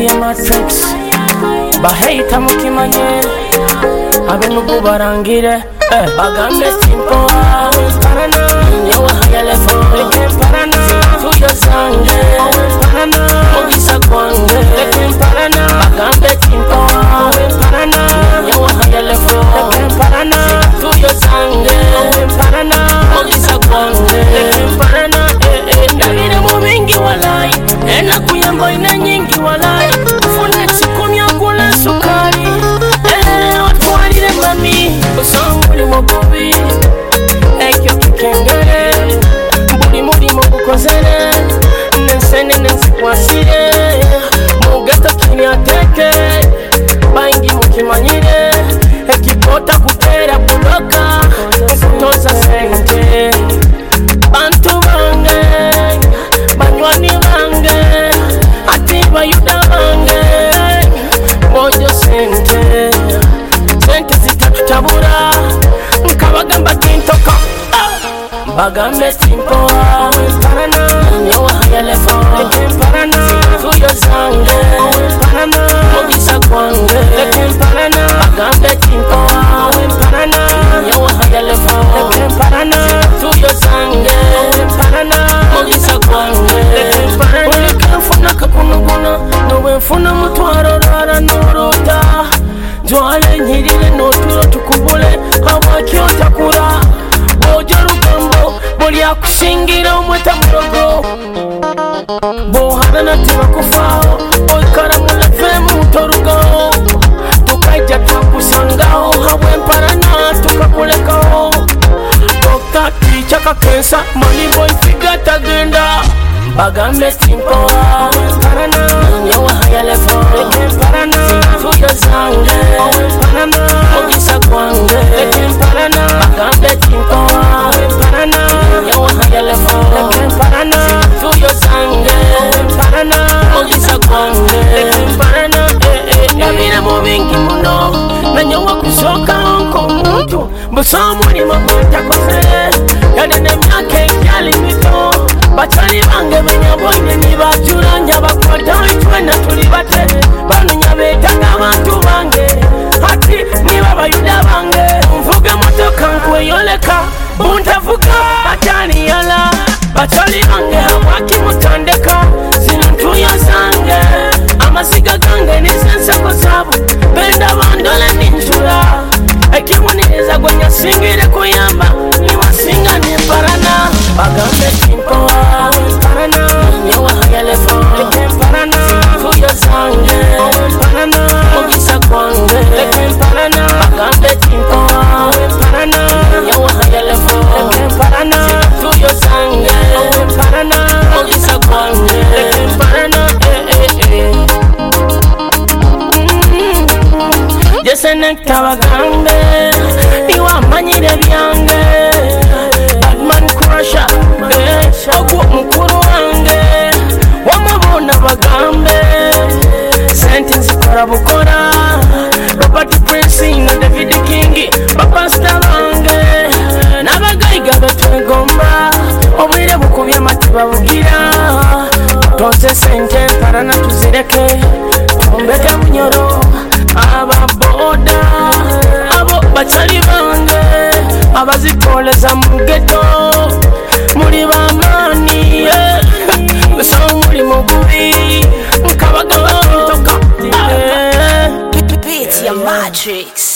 ya Matrix bahita mukimanye abenugu barangire bagambe simple parana nyewe hayalefo parana tuyo zange parana mugisa kwange parana bagambe simple parana nyewe hayalefo parana tuyo zange parana mugisa kwange parana ndabire mu bingi walai ena kuyambo ina nyingi walai ufune sikumya kula sukari watwalire mami usonguli mugubi ekyo kikengere mbuli mulimo gukozere nensene nensikwasire mugato kinyateke bangi mukimanyire ekikota kutera buloka ekutoza sente bantu bange banywani bange ati bayuda bange mojo sente zitatutabura nkabagamba tintoka bagambe simple parana nyewe hayalefo parana tuyo zange parana mugisa kwange parana bagambe simple parana nyewe hayalefo parana tuyo zange parana mugisa kwange ulikafuna kakunuguna nowenfuna mutwaro rara nuruta Joale nyirire noturo tukubule hawakiota kura Bojo rugambo boli akushingira umweta murogo Bohana tiba kufao Oikara mulefe mutorugo Tukaija twakusangao Hawe mparana tukakulekao Dokta kichaka kensa Money boy figa tagenda Bagambe simple parana nyewe hayalefo parana tuyo zange parana mugisa kwange parana bagambe simple parana nyewe hayalefo parana tuyo zange parana mugisa kwange parana ndabire mu bingi muno nanyowa kusoka onko muntu mbusomu ni mamata kose yanene myake yali mito Batali bange benyaboine nibajura nyabakwata itwena tulibate banu nyabetanga abantu bange ati niba bayuda bange mvuge motoka nkweyoleka buntavuga batani yala batali bange hawaki mutandeka zintuyo zange amasiga gange nisenseko sabu benda bandole ninjura ekimuniriza gwenya singire kuyamba niwasinga nimparana bagambe simple parana nyewe hayalefo parana tuyo zange parana mugisa kwange parana bagambe simple parana nyewe hayalefo parana tuyo zange parana mugisa kwange parana Jese nekta bagambe niwa manyire byange Batman crusher ogwo mukuru wange wamabona bagambe sente nzikora bukora Robert Prince na David King bapasta bange nabagayiga betwegomba obwire bukubye amatiba bugira tonze sente parana tuzireke tumbeke munyoro ababoda abo bachali bange abazitoleza mu ghetto muri bamani so muri mugubi mkabaga bantoka Beats ya Matrix